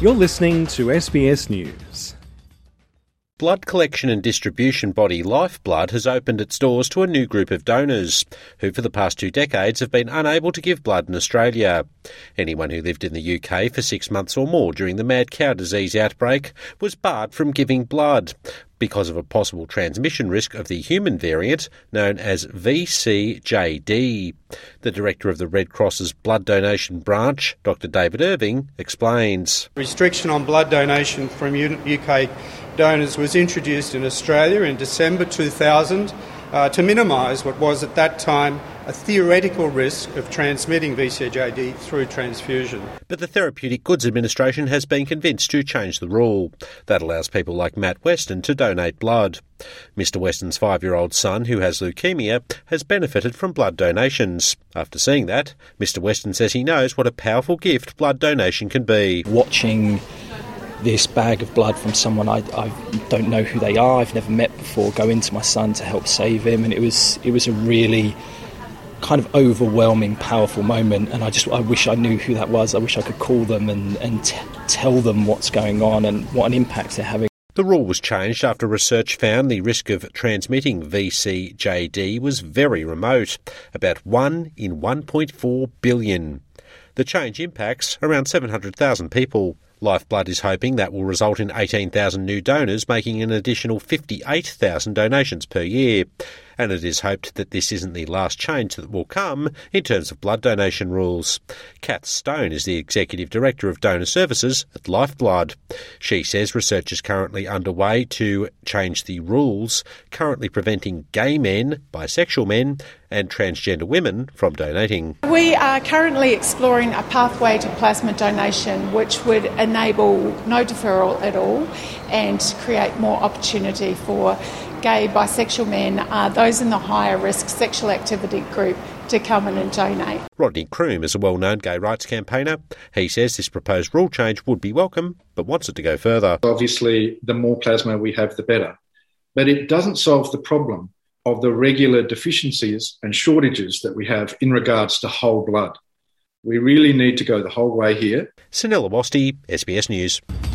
You're listening to SBS News. Blood collection and distribution body Lifeblood has opened its doors to a new group of donors who for the past 2 decades have been unable to give blood in Australia. Anyone who lived in the UK for 6 months or more during the mad cow disease outbreak was barred from giving blood because of a possible transmission risk of the human variant known as VCJD. The director of the Red Cross's blood donation branch, Dr David Irving, explains. Restriction on blood donation from UK donors was introduced in Australia in December 2000 to minimise what was at that time a theoretical risk of transmitting VCJD through transfusion. But the Therapeutic Goods Administration has been convinced to change the rule. That allows people like Matt Weston to donate blood. Mr Weston's 5-year-old son, who has leukemia, has benefited from blood donations. After seeing that, Mr Weston says he knows what a powerful gift blood donation can be. Watching this bag of blood from someone I don't know who they are, I've never met before, go into my son to help save him, and it was a really kind of overwhelming, powerful moment, and I wish I knew who that was. I wish I could call them and tell them what's going on and what an impact they're having. The rule was changed after research found the risk of transmitting VCJD was very remote, about 1 in 1.4 billion. The change impacts around 700,000 people. Lifeblood is hoping that will result in 18,000 new donors, making an additional 58,000 donations per year. And it is hoped that this isn't the last change that will come in terms of blood donation rules. Kath Stone is the Executive Director of Donor Services at Lifeblood. She says research is currently underway to change the rules currently preventing gay men, bisexual men and transgender women from donating. We are currently exploring a pathway to plasma donation which would enable no deferral at all and create more opportunity for gay, bisexual men, those in the higher risk sexual activity group, to come in and donate. Rodney Croom is a well-known gay rights campaigner. He says this proposed rule change would be welcome, but wants it to go further. Obviously, the more plasma we have, the better. But it doesn't solve the problem of the regular deficiencies and shortages that we have in regards to whole blood. We really need to go the whole way here. Sunil Awasthi, SBS News.